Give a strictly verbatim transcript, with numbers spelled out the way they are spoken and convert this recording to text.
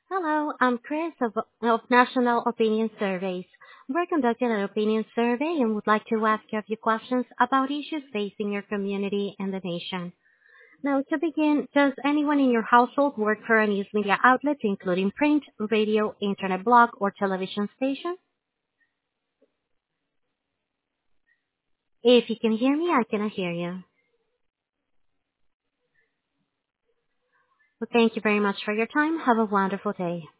Hello, I'm Chris of, of National Opinion Surveys. We're conducting an opinion survey and would like to ask you a few questions about issues facing your community and the nation. Now, to begin, does anyone in your household work for a news media outlet, including print, radio, internet blog, or television station? If you can hear me, I cannot hear you. Well, thank you very much for your time. Have a wonderful day.